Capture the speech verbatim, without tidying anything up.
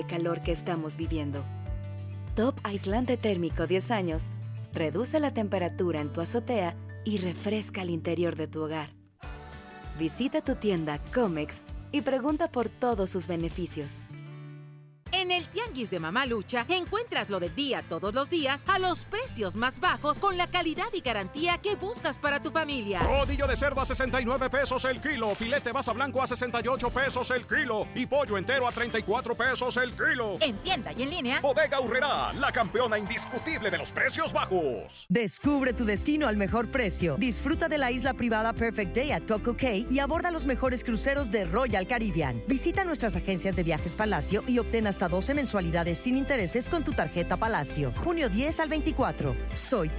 el calor que estamos viviendo. Top aislante térmico diez años reduce la temperatura en tu azotea y refresca el interior de tu hogar. Visita tu tienda Comex y pregunta por todos sus beneficios. En el Tianguis de Mamalucha encuentras lo del día todos los días a los precios más bajos con la calidad y garantía que buscas para tu familia. Rodillo de cerdo a sesenta y nueve pesos el kilo, filete basa blanco a sesenta y ocho pesos el kilo y pollo entero a treinta y cuatro pesos el kilo. En tienda y en línea. Bodega Aurrerá, la campeona indiscutible de los precios bajos. Descubre tu destino al mejor precio. Disfruta de la isla privada Perfect Day at Coco Cay y aborda los mejores cruceros de Royal Caribbean. Visita nuestras agencias de viajes Palacio y obtén hasta doce mensualidades sin intereses con tu tarjeta Palacio. Junio diez al veinticuatro. Soy tu